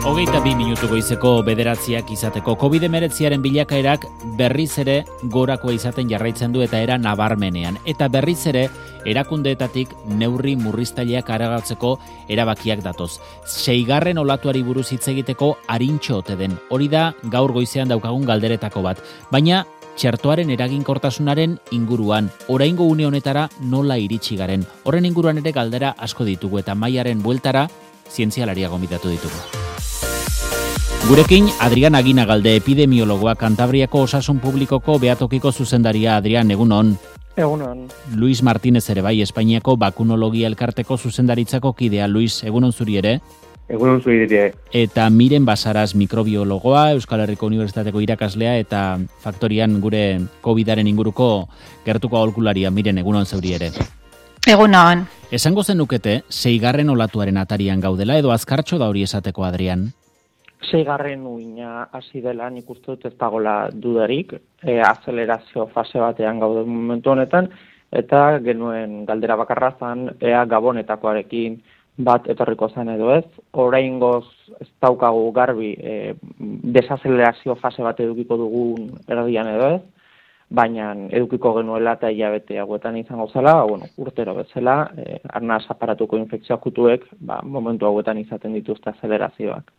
22 minutu goizeko 9 izateko COVID-19 bilakaerak berriz ere gorakoa izaten jarraitzen du eta era nabarmenean. Eta berriz ere erakundeetatik neurri murriztaileak aragatzeko erabakiak datoz. 6. olatuari buruz hitz egiteko arintxo ote den. Hori da gaur goizean daukagun galderetako bat. Baina txertoaren eraginkortasunaren inguruan, oraingo une honetara nola iritsi garen. Horren inguruan ere galdera asko ditugu eta Maiaren bueltara zientzialaria gonbidatu ditugu. Gurekin Adrian Aginagalde, epidemiologoa, Kantabriako Osasun Publikoko Beatokiko zuzendaria. Adrian, egunon. Egunon. Luis Martínez ere bai, Espainiako Bakunologia Elkarteko zuzendaritzako kidea. Luis, egunon zuri ere. Egunon zuri ere. Eta Miren Basaras, mikrobiologoa, Euskal Herriko Unibertsitateko irakaslea eta faktorian gure COVID-aren inguruko gertuko aholkularia. Miren, egunon zuri ere. Egunon. Esango zenukete, 6. olatuaren atarian gaudela edo azkartxo da hori esateko, Adrian? 6. uina hasi dela, nik uste dut ez dagoela dudarik, azelerazio fase batean gaude momentu honetan, eta genuen galdera bakarra zan, ea Gabonetakoarekin bat etorriko zen edo ez. Oraingoz ez daukagu garbi desazelerazio fase bat edukiko dugun erdian edo ez, baina edukiko genuela eta hilabete hauetan izango zela, urtero bezala, arnas aparatuko infekzio akutuek momentu hauetan izaten dituzte azelerazioak.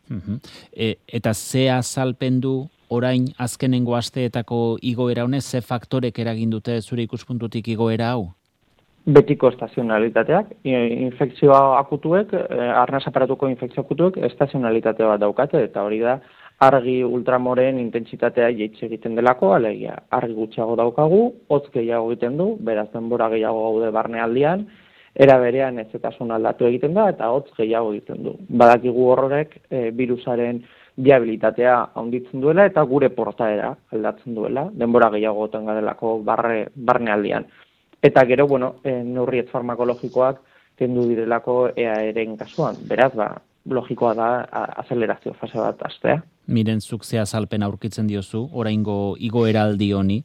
Eta ze azalpen du orain azkenengo asteetako igoera honez, ze faktorek eragin dute zure ikuspuntutik igoera hau? Betiko estazionalitateak, infekzio akutuek, arnas aparatuko infekzio akutuek estazionalitate bat daukate, eta hori da argi ultramoren intentsitatea jaitsi egiten delako, alegia argi gutxiago daukagu, hotz gehiago egiten du, beraz denbora gehiago gaude barnealdian, era berean ezetasun aldatu egiten da eta hotz gehiago egiten du. Badakigu horrek virusaren viabilitatea handitzen duela eta gure portaera aldatzen duela, denbora gehiago goten garelako barnealdian. Eta gero, neurriet farmakologikoak kendu direlako EAR-en kasuan. Beraz, logikoa da azelerazio fase bat hastea. Miren, zuk ze azalpen aurkitzen diozu, oraingo igoeraldi honi?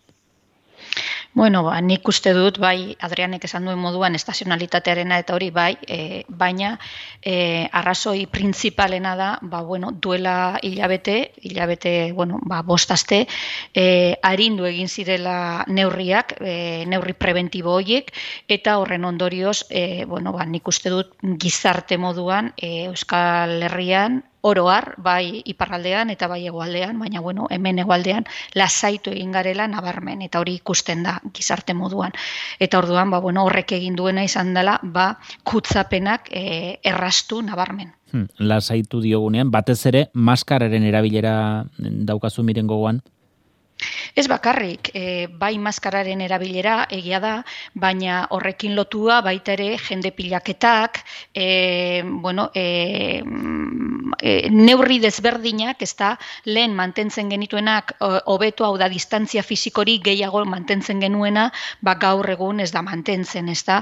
Nik uste dut, bai, Adrianek esan duen moduan estazionalitatearena eta hori bai, baina arrazoi printzipalena da, duela hilabete, 5 aste, arindu egin zirela neurriak, neurri preventibo horiek, eta horren ondorioz, nik uste dut gizarte moduan Euskal Herrian, oroar, bai iparraldean eta bai hegoaldean, baina hemen hegoaldean lasaitu egin garela nabarmen, eta hori ikusten da gizarte moduan. Eta orduan, horrek egin duena izan dela, kutsapenak errastu nabarmen. Lasaitu diogunean, batez ere, maskararen erabilera daukazu Miren gogoan? Ez bakarrik, bai maskararen erabilera egia da, baina horrekin lotua baita ere jende pilaketak, neurri desberdinak, lehen mantentzen genituenak hobeto, hau da distantzia fisikori gehiago mantentzen genuena, gaur egun ez da mantentzen, eta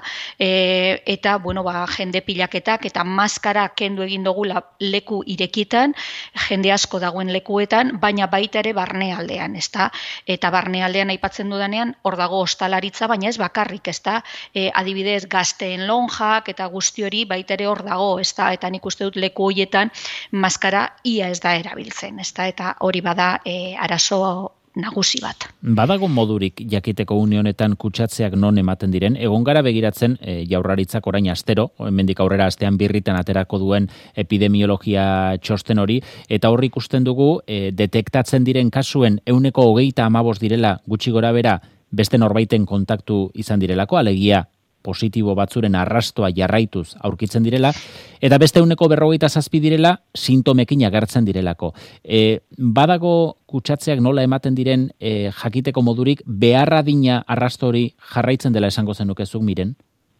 jende pilaketak eta maskara kendu egin dugula leku irekitan, jende asko dagoen lekuetan, baina baita ere barnealdean, eta barnealdean aipatzen dudanean, hor dago ostalaritza, baina ez bakarrik, adibidez gazteen lonjak eta guzti hori baita ere hor dago, eta nik uste dut leku horietan maskara ia ez da erabiltzen, eta hori bada arazo nagusi bat. Badago modurik jakiteko une honetan kutsatzeak non ematen diren, egon gara begiratzen Jaurlaritzak orain astero, hemendik aurrera astean birritan aterako duen epidemiologia txosten hori, eta hor ikusten dugu detektatzen diren kasuen 125 direla gutxi gora bera beste norbaiten kontaktu izan direlako, alegia positibo batzuren arrastoa jarraituz aurkitzen direla, eta beste 157 direla sintomekin agertzen direlako. Badago kutsatzeak nola ematen diren jakiteko modurik, beharra dina arrasto hori jarraitzen dela esango zenukezuk, Miren?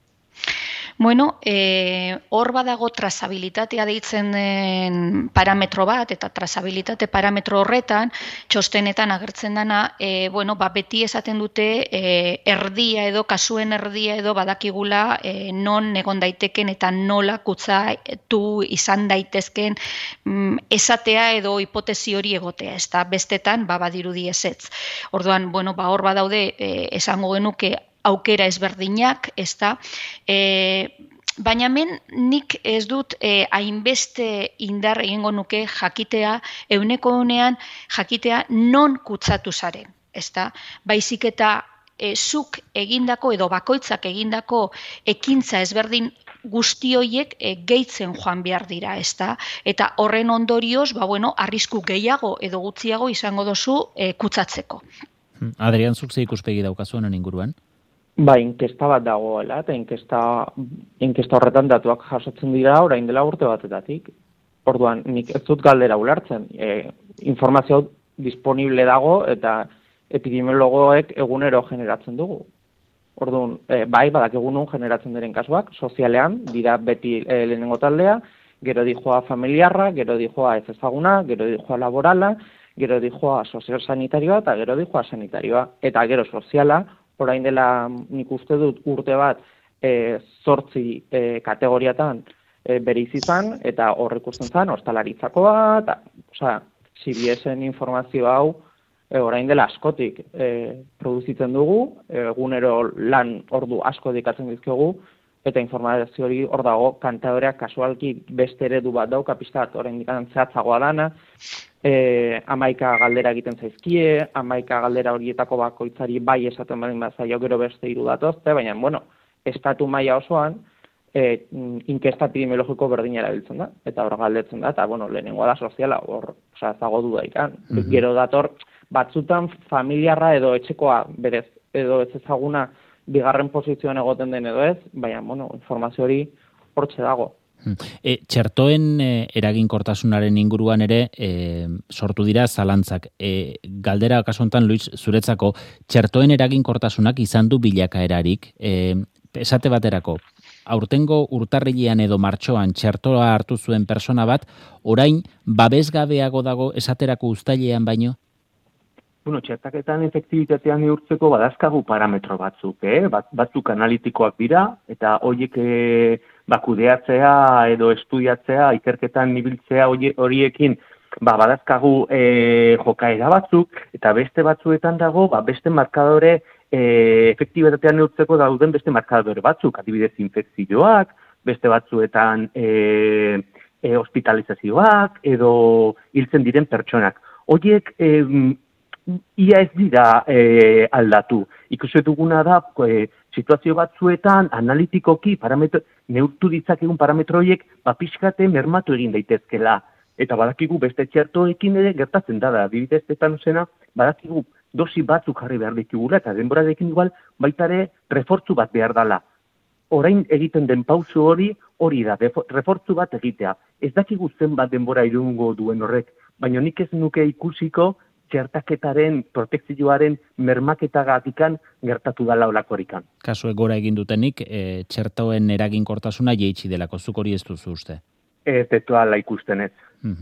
Hor badago trazabilitatea deitzen den parametro bat, eta trazabilitate parametro horretan, txostenetan agertzen dana, beti esaten dute erdia edo, kasuen erdia edo badakigula non egon daiteken eta nola kutsatu izan daitezken esatea edo hipotesi hori egotea, bestetan badirudi ezetz. Orduan, hor badaude esango genuke aukera ezberdinak, Baina hemen nik ez dut hainbeste indar egingo nuke jakitea, euneko honean jakitea non kutsatu zaren. Ezta? Baizik eta zuk egindako edo bakoitzak egindako ekintza ezberdin guzti horiek gehitzen joan behar dira, ezta? Eta horren ondorioz, arrisku gehiago edo gutxiago izango dozu kutsatzeko. Adrian, zuk ze ikuspegi daukazu honen inguruan? Inkesta bat dagoela, eta inkesta horretan datuak jasotzen dira orain dela urte batetatik. Orduan, nik ez dut galdera ulertzen. Informazio disponible dago eta epidemiologoek egunero generatzen dugu. Orduan, badakigu nun generatzen diren kasuak, sozialean, dira beti lehenengo taldea, gero dijoa familiarra, gero dijoa ez ezaguna, gero dijoa laborala, gero dijoa soziosanitarioa eta gero dijoa sanitarioa. Eta gero soziala, orain dela nik uste dut urte bat 8 kategoriatan bereiz izan, eta hor ikusten zen, ostalaritzakoa, eta CBS-en informazio hau orain dela askotik produzitzen dugu, egunero lan ordu asko dikatzen dizkiogu, eta informazio hori hor dago, kantadoreak kasualki beste eredu bat dauka, pixka bat orain dikatzen zehatzagoa dana, 11 galdera egiten zaizkie, 11 galdera horietako bakoitzari bai esaten badin bazaio gero beste 3 datozte, baina, estatu maila osoan, inkesta epidemiologiko berdina erabiltzen da, eta hor galdetzen da, eta, lehenengoa da soziala, hor, zago dudaikan. Gero dator, batzutan familiarra edo etxekoa berez, edo ez ezaguna bigarren posizioan egoten den edo ez, baina, informazio hori hortxe dago. Txertoen eraginkortasunaren inguruan ere sortu dira zalantzak. Galdera kasu honetan, Luis, zuretzako, txertoen eraginkortasunak izan du bilakaerarik, esate baterako, aurtengo urtarrilean edo martxoan txertoa hartu zuen persona bat, orain babesgabeago dago esaterako uztailean baino? Txertaketan efektibitatean neurtzeko badazkagu parametro batzuk, batzuk analitikoak dira, eta horiek kudeatzea edo estudiatzea, ikerketan ibiltzea horiekin badazkagu jokaera batzuk, eta beste batzuetan dago, beste markadore efektibitatean neurtzeko dauden beste markadore batzuk, adibidez infekzioak, beste batzuetan hospitalizazioak edo hiltzen diren pertsonak. Horiek ia ez dira aldatu. Ikusi duguna da, situazio batzuetan analitikoki neurtu ditzakegun parametro horiek pixkate mermatu egin daitezkela. Eta badakigu beste txertoekin ere gertatzen da, adibidez tetanusena, badakigu dosi batzuk jarri behar ditugula, eta denborarekin igual baitare refortzu bat behar dela. Orain egiten den pauso hori da, refortzu bat egitea. Ez dakigu zenbat denbora irungo duen horrek, baina nik ez nuke ikusiko txertaketaren, protekzioaren mermaketagatikan gertatu dela olakorikan. Kasuek gora egin dutenik, txertoen eraginkortasuna jeitsi delako, zuk hori ez duzu uste? Ez ala ikusten ez.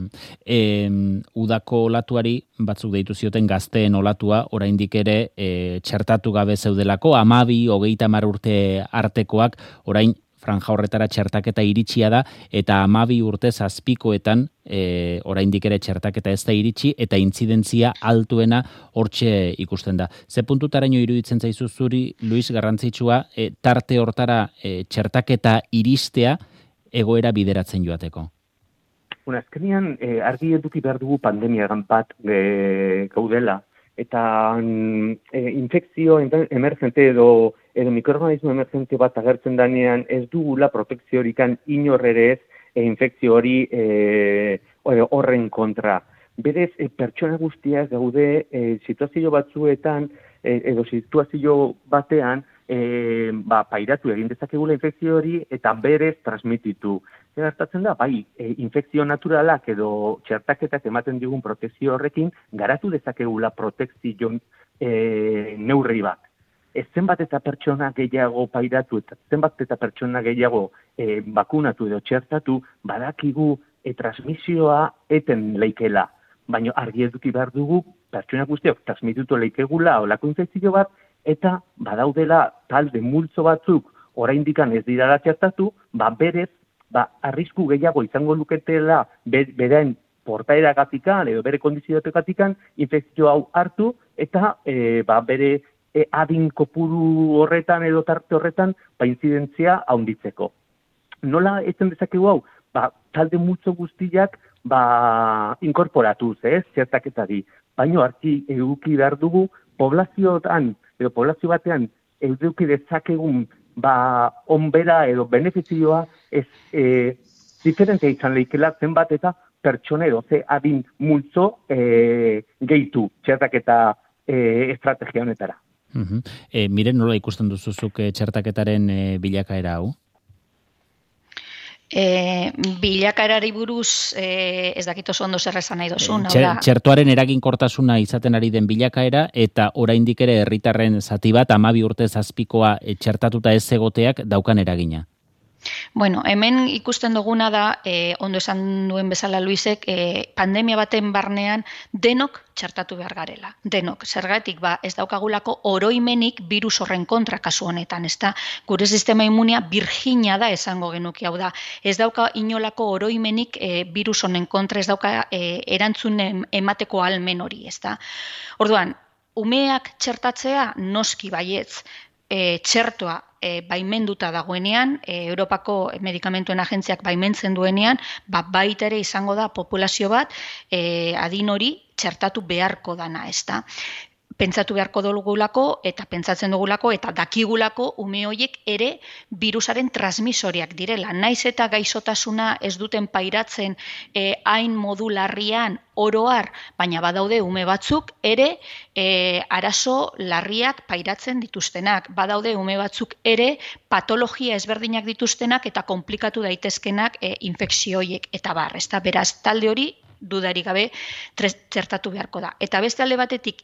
Udako olatuari batzuk deitu zioten gazteen olatua, oraindik ere txertatu gabe zeudelako, 12-30 urte artekoak, orain franja horretara txertaketa iritsia da, eta 12 urte zazpikoetan oraindik ere txertaketa ez da iritsi, eta intzidentzia altuena hortxe ikusten da. Ze puntutaraino iruditzen zaizu zuri, Luis, garrantzitsua, tarte hortara txertaketa iristea egoera bideratzen joateko? Azkenean, argi eduki behar dugu pandemiagan bat gaudela, eta infekzio emergente edo mikroorganismo emergente bat agertzen danean ez dugula protekziorikan inorrerez infekzio hori horren kontra. Berez, pertsona guztiak gaude situazio batzuetan edo situazio batean pairatu egin dezakegula infekzio hori eta berez transmititu. Gertatzen da, infekzio naturalak edo txertaketak ematen digun protekzio horrekin garatu dezakegula protekzio neurri bat. Zenbat eta pertsona gehiago pairatu eta zenbat eta pertsona gehiago bakunatu edo txertatu, badakigu transmisioa eten leikela. Baina argi eduki behar dugu pertsona guztiak transmitutu leikegula olako infekzio bat, eta badaudela talde multzo batzuk oraindikan ez dira txertatu, berez, arrisku gehiago izango luketela beren portaeragatikan edo bere kondizioetagatikan infekzio hau hartu eta bere adin kopuru horretan edo tarte horretan intzidentzia handitzeko. Nola etzen dezakegu hau? Talde multzo guztiak inkorporatuz, zertaketari. Baina eduki behar dugu poblazioan, edo poblazio batean eduki dezakegun onbera edo benefizioa diferentea izan lehikela zenbat eta pertsona edo adin multzo gehitu txertaketa estrategia honetara. Miren, nola ikusten duzuzuk txertaketaren bilakaera hau? Bilakaerari buruz ez dakit oso ondo zer esan nahi duzun. Txertoaren eraginkortasuna izaten ari den bilakaera eta oraindik ere herritarren zati bat 12 urtez azpikoa txertatuta ez egoteak daukan eragina. Bueno, hemen ikusten duguna da, ondo esan duen bezala Luisek, pandemia baten barnean denok txertatu behar garela. Denok, zergatik ez daukagulako oroimenik virus horren kontra kasu honetan, ezta? Gure sistema immunia birjina da esango genuke, hau da. Ez dauka inolako oroimenik virus honen kontra, ez dauka erantzun emateko ahalmen hori, ezta? Orduan, umeak txertatzea noski baietz, txertoa baimenduta dagoenean, Europako medikamentuen agentziak baimentzen duenean, baita ere izango da populazio bat adin hori txertatu beharko dana, ezta? Pentsatu beharko dugulako eta pentsatzen dugulako eta dakigulako ume horiek ere virusaren transmisoriak direla. Naiz eta gaixotasuna ez duten pairatzen hain modu larrian oroar, baina badaude ume batzuk ere arazo larriak pairatzen dituztenak. Badaude ume batzuk ere patologia ezberdinak dituztenak eta konplikatu daitezkenak infekzio horiek eta bar, ezta? Beraz, talde hori dudarik gabe txertatu beharko da. Eta beste alde batetik,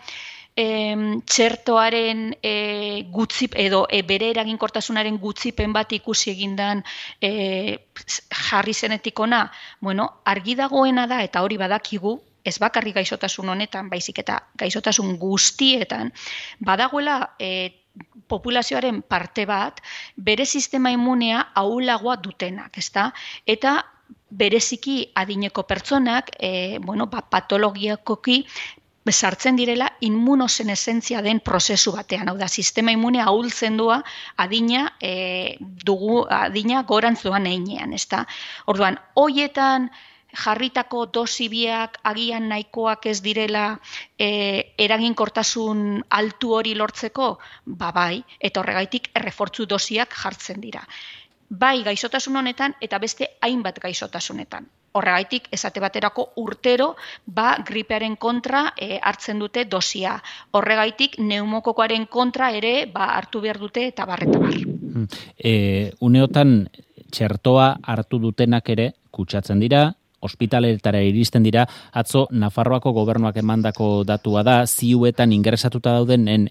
txertoaren gutzip edo bere eraginkortasunaren gutzipen bat ikusi egindan jarri zenetik ona, argi dagoena da, eta hori badakigu, ez bakarrik gaixotasun honetan, baizik eta gaixotasun guztietan, badagoela populazioaren parte bat, bere sistema immunea ahulagoa dutenak, ezta? Eta bereziki adineko pertsonak, patologiakoki sartzen direla immunosenesentzia den prozesu batean. Hau da, sistema immunea ahultzen dua adina gorantz doan einean, ezta? Orduan, hoietan jarritako dosi biak agian nahikoak ez direla eraginkortasun altu hori lortzeko, bai, eta horregaitik errefortzu dosiak jartzen dira. Bai gaixotasun honetan eta beste hainbat gaixotasunetan. Horregaitik, esate baterako urtero, gripearen kontra hartzen dute dosia. Horregaitik, neumokokoaren kontra ere hartu behar dute eta bar. Uneotan, txertoa hartu dutenak ere, kutsatzen dira, ospitaletara iristen dira, atzo Nafarroako gobernuak emandako datua da, ziuetan ingresatuta dauden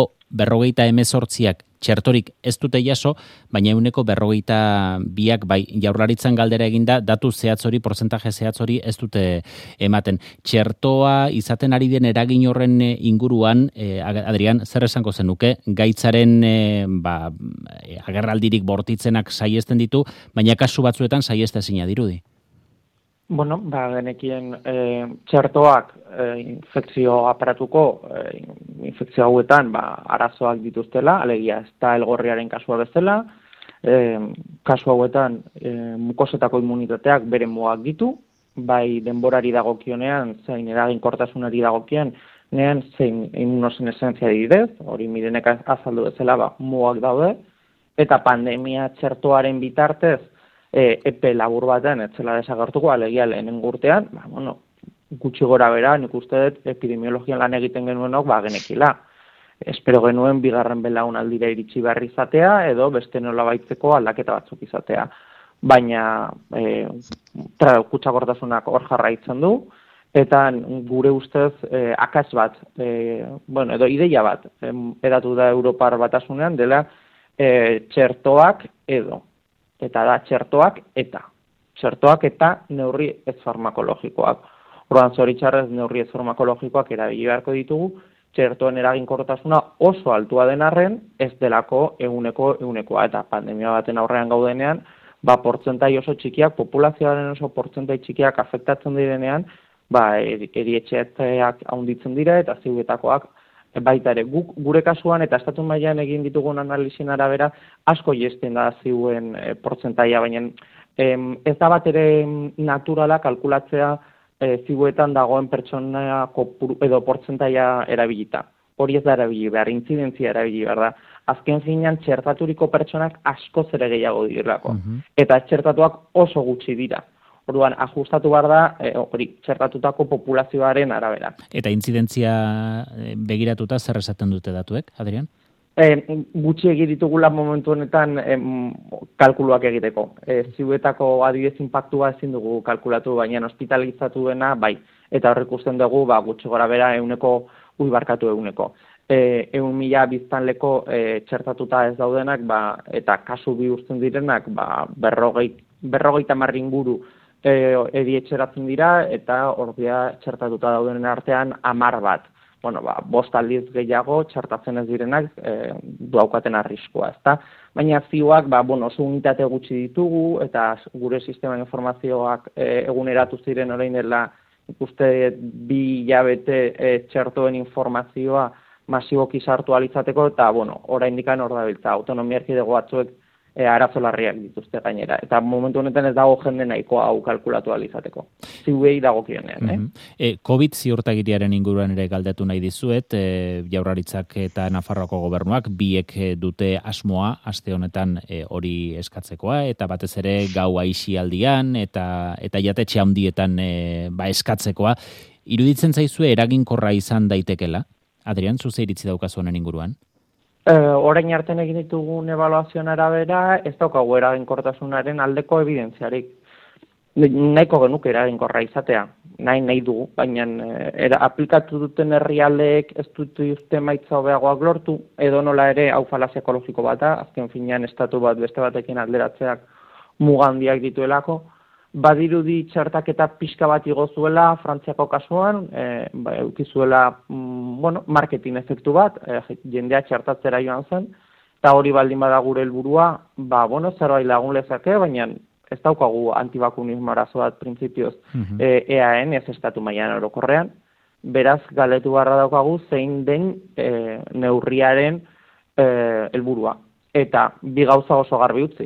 148 txertorik ez dute jaso, baina 142 bai, Jaurlaritzan galdera eginda, datu zehatz hori, portzentaje zehatz hori ez dute ematen. Txertoa izaten ari den eragin horren inguruan, Adrian, zer esango zenuke, gaitzaren agerraldirik bortitzenak saiesten ditu, baina kasu batzuetan saiestezina dirudi. Genekien txertoak infekzio aparatuko infekzio hauetan arazoak dituztela, alegia ez da elgorriaren kasua bezala, kasu hauetan mukosetako immunitateak bere mugak ditu, bai denborari dagokionean, zein eraginkortasunari dagokien, zein immunosenesentzia adibidez, hori Mirenek azaldu bezala mugak daude, eta pandemia txertoaren bitartez epe labur batean etzela desagertuko, alegia lehenengo urtean, gutxi gora bera, nik uste dut epidemiologian lan egiten genuenok genekila. Espero genuen bigarren belaunaldira iritsi behar izatea, edo beste nola baitzeko aldaketa batzuk izatea. Baina kutsakortasunak hor jarraitzen du, eta gure ustez akats bat, edo ideia bat, edatu da Europar Batasunean dela txertoak edo. Eta da txertoak eta neurri ez farmakologikoak. Orduan zoritxarrez neurri ez farmakologikoak erabili beharko ditugu, txertoen eraginkortasuna oso altua den arren, ez delako egunekoa, eta pandemia baten aurrean gaudenean, portzentai oso txikiak, populazioaren oso portzentai txikiak afektatzen direnean, erietxeak haunditzen dira eta ziuetakoak baita ere, gure kasuan eta estatu mailan egin ditugun analizien arabera asko jesten da ziuen portzentaia, baina ez da bat ere naturala kalkulatzea ziuetan dagoen pertsona kopuru edo portzentaia erabilita. Hori ez da erabili behar, intzidentzia erabili behar da. Azken finean txertaturiko pertsonak askoz ere gehiago direlako. Eta txertatuak oso gutxi dira. Orduan, ajustatu behar da, hori, txertatutako populazioaren arabera. Eta intzidentzia begiratuta zer esaten dute datuek, Adrian? Gutxi egitugula momentu honetan kalkuluak egiteko. Ziuetako adibidez inpaktua ezin dugu kalkulatu, baina hospitalizatu dena, bai. Eta horrek ikusten dugu, gutxi gora bera, 100.000. 100.000 biztanleko txertatuta ez daudenak, eta kasu bihurtzen direnak, 50 inguru edietxeratzen dira, eta ordia txertatuta daudenen artean 10 bat. 5 aldiz gehiago txertatzen ez direnak daukaten arriskua, ezta? Baina zioak, oso unitate gutxi ditugu, eta gure sistema informazioak eguneratu ziren orain dela ikuste 2 hilabete txertoen informazioa masiboki sartu alizateko, eta, oraindik hor dabiltza, autonomia erkidego batzuek arazo larriak dituzte gainera. Eta momentu honetan ez dago jende nahikoa hau kalkulatu alizateko. Ziuei dagokienean, COVID ziurtagiriaren inguruan ere galdetu nahi dizuet, Jaurlaritzak eta Nafarroako gobernuak biek dute asmoa aste honetan hori eskatzekoa, eta batez ere gau aisialdian eta jatetxe handietan eskatzekoa. Iruditzen zaizue eraginkorra izan daitekela? Adrian, zuze iritzi daukazu honen inguruan? Orain artean egin ditugun ebaluazioan arabera, ez daukagu eraginkortasunaren aldeko evidentziarik. Nahiko genuke eraginkorra izatea, nahi dugu, baina aplikatu duten herrialdeek ez dute emaitza hobeagoak lortu, edo nola ere hau falazia ekologiko bat da, azken finean estatu bat beste batekin alderatzeak muga handiak dituelako. Badirudi txertaketa pixka bat igo zuela Frantziako kasuan, eukizuela marketing efektu bat, jendea txertatzera joan zen, eta hori baldin bada gure helburua, zerbait lagun lezake, baina ez daukagu antibakunismo arazo bat printzipioz EAN, ez estatu mailan orokorrean, beraz galetu beharra daukagu zein den neurriaren helburua. Eta bi gauza oso garbi utzi.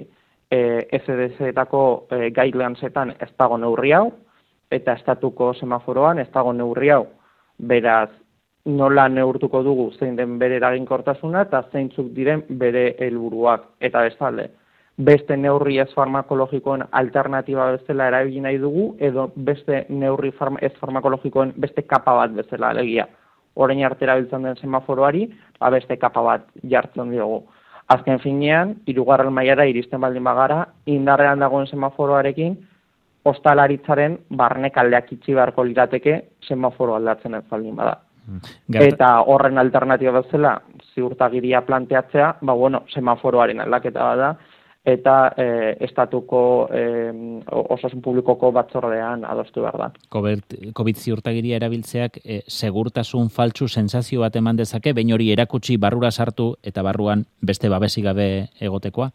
ECDC-etako guidelinesetan ez dago neurri hau, eta estatuko semaforoan ez dago neurri hau. Beraz, nola neurtuko dugu zein den bere eraginkortasuna eta zeintzuk diren bere helburuak. Eta bestalde, beste neurri ez farmakologikoen alternatiba bezala erabili nahi dugu, edo beste neurri ez farmakologikoen beste kapa bat bezala alegia. Orain arte erabiltzen den semaforoari, beste kapa bat jartzen diogu. Azken finean, 3. mailara iristen baldin bagara, indarrean dagoen semaforoarekin, ostalaritzaren barnek aldeak itxi beharko lirateke semaforo aldatzen ez baldin bada. Eta horren alternatiba bezala, ziurtagiria planteatzea, semaforoaren aldaketa bada, eta estatuko osasun publikoko batzordean adostu behar da. COVID ziurtagiria erabiltzeak segurtasun faltsu sentsazio bat eman dezake, behin hori erakutsi barrura sartu eta barruan beste babesik gabe egotekoa?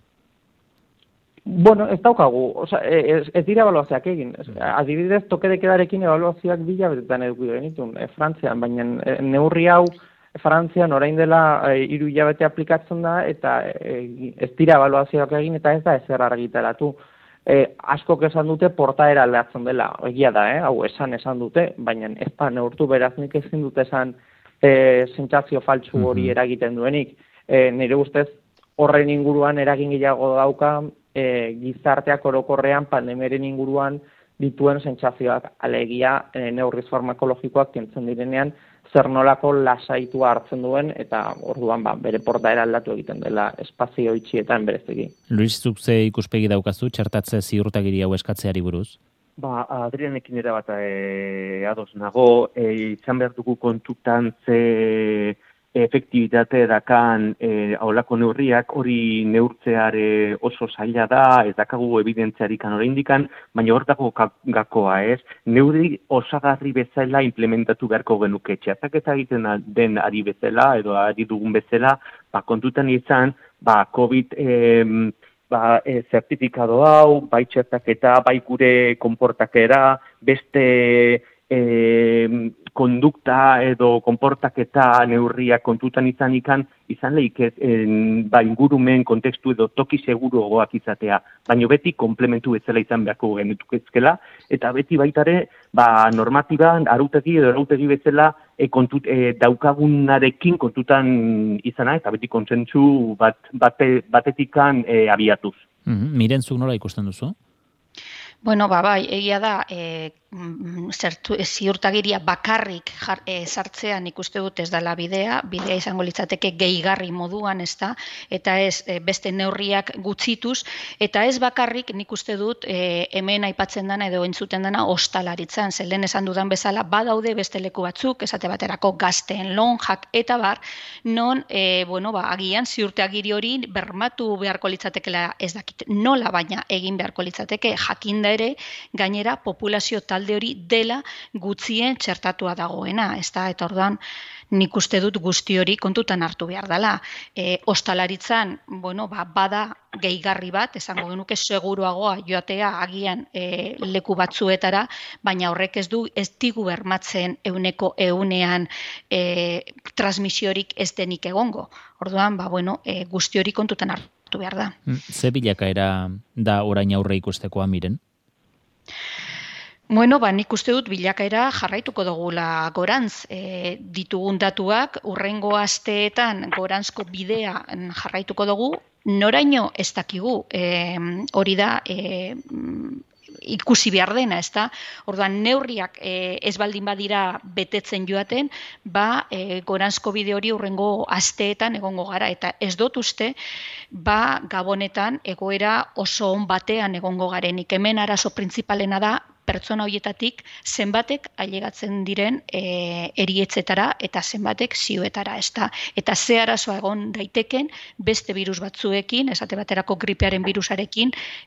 Ez daukagu, ez dira ebaluazioak egin. Adibidez, toke de quedarekin ebaluazioak bilabetetan eduki genitun, Frantzian, baina neurri hau Frantzian orain dela 3 hilabete aplikatzen da, eta ez dira ebaluazioak egin, eta ez da ezer argitaratu. Askok esan dute portaera aldatzen dela, egia da, hau esan dute, baina ez da neurtu beraz nik ezin dute esan sentsazio faltsu hori eragiten duenik. Nire ustez horren inguruan eragin gehiago dauka gizarteak orokorrean pandemiaren inguruan dituen sentsazioak, alegia neurriz farmakologikoak kentzen direnean zer nolako lasaitua hartzen duen, eta orduan bere portaera aldatu egiten dela espazio itxietan bereziki. Luis, zuk ze ikuspegi daukazu txertatze ziurtagiri hau eskatzeari buruz? Adrianekin era bat ados nago, izan behar dugu kontutan ze efektibitate dakan aholako neurriak, hori neurtzeare oso zaila da, ez dakagu evidentziarikan oraindikan, baina hor dago gakoa, ez? Neurri osagarri bezala implementatu beharko genuke. Txertaketa egiten den ari bezala, edo ari dugun bezala, kontutan izan, COVID zertifikado hau, bai txertaketa, bai gure konportakera, beste kondukta edo konportaketa neurriak kontutan izan lehik ingurumen kontekstu edo toki seguruagoak izatea, baina beti komplementu bezala izan beharko genetuk ezkela, eta beti baitare normatiban arautegi edo arautegi bezala daukagunarekin kontutan izana, eta beti kontsentsu batetikan abiatuz. Miren, zuk nola ikusten duzu? Bueno, bai, egia da, ziurtagiria bakarrik sartzea nik uste dut ez dela bidea izango litzateke gehigarri moduan, ezta, eta ez beste neurriak gutxituz, eta ez bakarrik nik uste dut hemen aipatzen dana edo entzuten dana ostalaritzan, lehen esan dudan bezala, badaude beste leku batzuk, esate baterako gazteen lonjak eta bar, non, agian ziurtagiri hori bermatu beharko litzatekela ez dakit nola, baina egin beharko litzateke jakinda ere, gainera populazio talde hori dela gutxien txertatua dagoena, ezta, eta orduan nik uste dut guzti hori kontutan hartu behar dela. Ostalaritzan, bada gehigarri bat, esango genuke seguruagoa joatea agian leku batzuetara, baina horrek ez digu bermatzen 100% transmisiorik ez denik egongo. Orduan, guzti hori kontutan hartu behar da. Ze bilakaera da orain aurre ikustekoa, Miren? Nik uste dut bilakaera jarraituko dugula gorantz. Ditugun datuak, urrengo asteetan gorantzko bidea jarraituko dugu, noraino ez dakigu. Hori da ikusi behar dena, ezta? Orduan neurriak ez baldin badira betetzen joaten, gorantzko bide hori urrengo asteetan egongo gara, eta ez dut uste, Gabonetan egoera oso on batean egongo garenik. Hemen arazo printzipalena da pertsona horietatik zenbatek ailegatzen diren erietzetara eta zenbatek zioetara, ezta. Eta ze arazoa egon daiteken beste virus batzuekin, esate baterako gripearen virusarekin,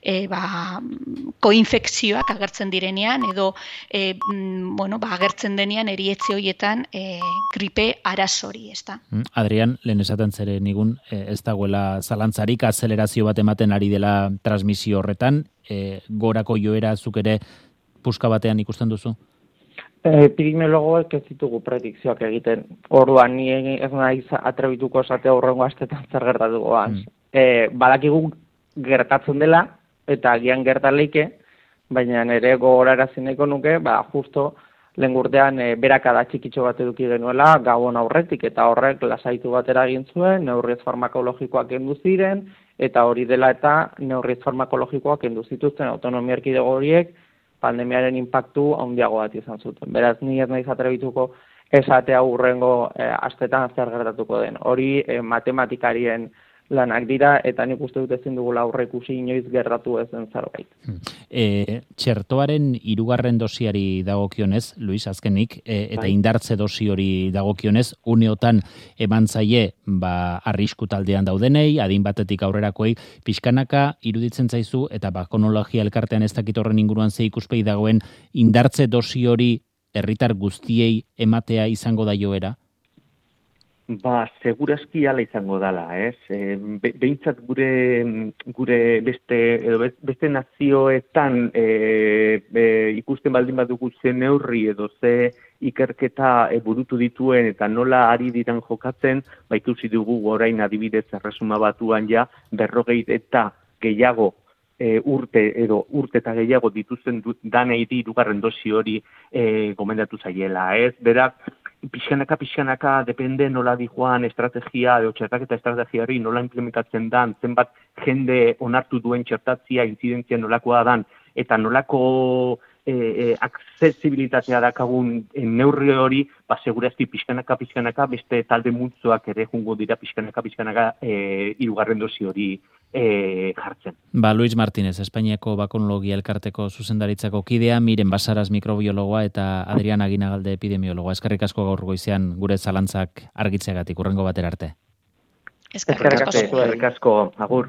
koinfekzioak agertzen direnean edo agertzen denean erietxe horietan gripe arazori, ezta. Adrian, lehen esaten zere nigun, ez dagoela zalantzarik azelerazio bat ematen ari dela transmisio horretan, gorako joera zuk ere puska batean ikusten duzu? Epidemiologoek ez ditugu predikzioak egiten. Orduan, ni ez naiz atrebituko esatea hurrengo astetan zer gertatuko. Badakigu gertatzen dela, eta agian gertaleike, baina nire gogorarazi nahiko nuke, justo lehen urtean berakada txikitxo bat eduki genuela, Gabon aurretik, eta horrek lasaitu batera egin zuen, neurriz farmakologikoak kendu ziren, eta hori dela eta neurriz farmakologikoak kendu zituzten autonomia erkidego horiek, pandemiaren inpaktu handiago bat izan zuten. Beraz, ni ez naiz atrebituko esatea hurrengo astetan zer gertatuko den. Hori matematikarien lanak dira, eta nik uste dut ezin dugula aurreikusi inoiz gertatu ezen zerbait. Txertoaren 3. dosiari dagokionez, Luis, azkenik, eta indartze dosi hori dagokionez, uneotan eman zaie arrisku taldean daudenei, adin batetik aurrerakoei, pixkanaka iruditzen zaizu, eta bakonologia elkartean ez dakit horren inguruan ze ikuspegi dagoen, indartze dosi hori herritar guztiei ematea izango da joera? Segurazki ala izango dala, ez? Behintzat gure beste nazioetan ikusten baldin badugu ze neurri edo ze ikerketa burutu dituen eta nola ari diran jokatzen, ikusi dugu orain adibidez Erresuma Batuan 40 eta gehiago urte eta gehiago dituzten danei 3. dosi hori gomendatu zaiela, ez? Beraz, pixkanaka depende nola dijoan estrategia edo txertaketa estrategia hori nola implementatzen dan, zenbat jende onartu duen txertatzia, intzidentzia nolakoa dan, eta nolako aksesibilitatea dakagun neurri hori, segurazki pixkanaka beste talde multzoak ere jungo dira pixkanaka 3. dosi hori jartzen. Luis Martínez, Espainiako Bakonologia Elkarteko zuzendaritzako kidea, Miren Basaras mikrobiologoa eta Adrian Aginagalde epidemiologoa. Eskerrik asko gaur goizean gure zalantzak argitzeagatik, hurrengo batera arte. Eskerrik asko, agur.